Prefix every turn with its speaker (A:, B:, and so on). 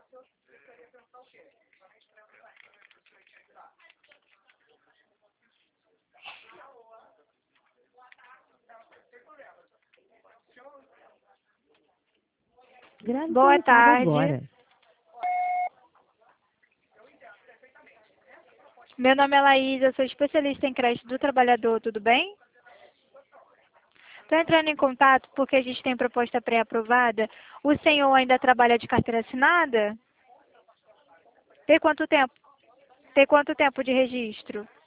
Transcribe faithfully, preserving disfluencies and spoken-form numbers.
A: Boa tarde.
B: Agora.
A: Meu nome é Laís, eu sou especialista em crédito do trabalhador, tudo bem? Estou entrando em contato porque a gente tem proposta pré-aprovada. O senhor ainda trabalha de carteira assinada? Tem quanto tempo? Tem quanto tempo de registro?